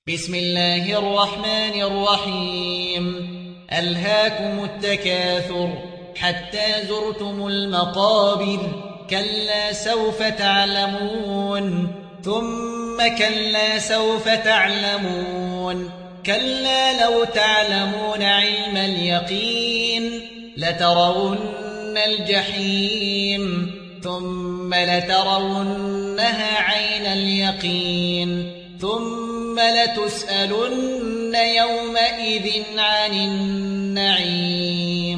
بسم الله الرحمن الرحيم ألهاكم التكاثر حتى زرتم المقابر كلا سوف تعلمون ثم كلا سوف تعلمون كلا لو تعلمون علم اليقين لترون الجحيم ثم لترونها عين اليقين ثم لتسألن يومئذ عن النعيم